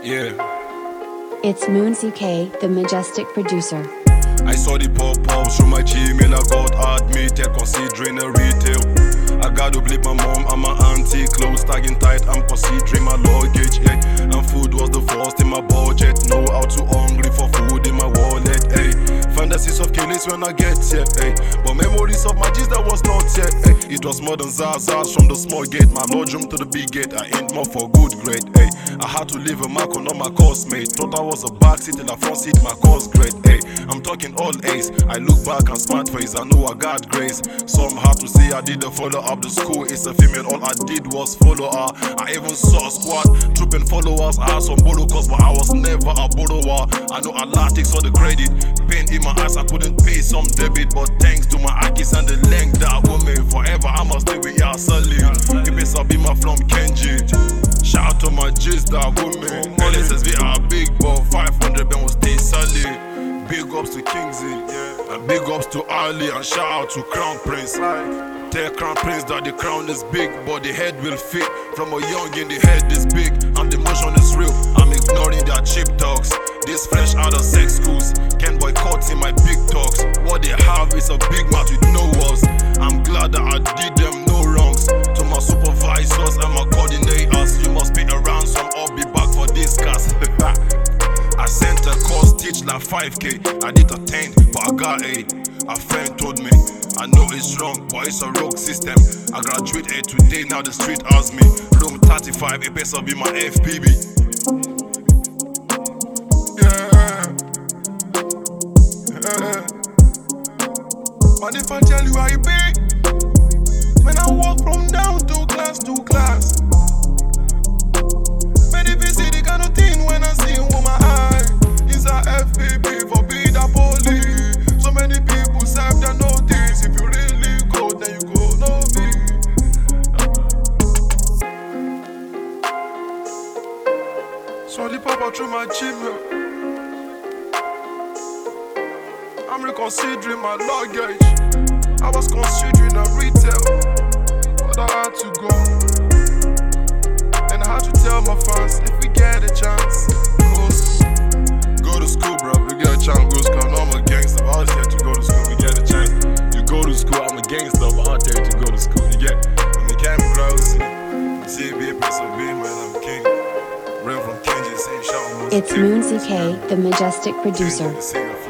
Yeah. It's Moon CK, the majestic producer. I saw the pop-ups through my Gmail. I got admitted considering a retail. I gotta blame my mom and my auntie. Clothes tagging tight, I'm considering my luggage, yeah. And food was the first in my budget. No, out too hungry for food in my wallet, hey. Fantasies of killings when I get here, hey. But memories of my G's that was not yet, hey. It was more than zazas from the small gate. My lodge room to the big gate. I ain't more for good grade, hey. I had to leave a mark on all my course mate. Thought I was a backseat till I front seat my course grade, hey. I'm talking all A's. I look back and smart face. I know I got grace. Some have to say I didn't follow up the school. It's a female. All I did was follow her. I even saw a squad trooping followers. I had some borrow cause, but I was never a borrower. I know a lot takes all the credit. Pain in my eyes, I couldn't pay some debit. But thanks to my Akis and the length that woman, forever I must stay with ya solid. If it's a beamer from Kenji. Shout out to my G's that woman. LSSV are big, but 500 Ben will stay solid. Big ups to Kingsley, yeah. And big ups to Ali, and shout out to Crown Prince. Tell Crown Prince that the crown is big, but the head will fit. From a young in the head is big, and the motion is real. I'm ignoring their cheap talks. This fresh out of sex schools can boycott in my big talks. What they have is a big mouth with no walls. I'm glad that I did them no wrongs. To my supervisors and my coordinators, you must be around, so I'll be back for this cast. I sent a course, teach like 5K. I did a 10, but I got 8. A friend told me, I know it's wrong, but it's a rogue system. I graduated today, now the street asks me. Room 35, a peso be my FPB. Yeah. Man, if I tell you how you be, when I walk from down to class to class. Man, if you see the kind of thing when I see you with my eye, it's a FPB for be the police. So many people serve their notice. If you really go, then you go, no me. So the papa through my Gmail. I'm reconsidering my luggage. I was considering a retail, but I had to go. And I had to tell my fans, if we get a chance, go to school, bro. We get a chance, go to school. I know I'm a gangster, but I was here to go to school. We get a chance. You go to school, I'm a gangster, but I'll tell you to go to school. You get? I'm the camera grouse. See, be a piece of being, man. I'm king. Real from Kenji, same show. It's Moon CK, the majestic producer.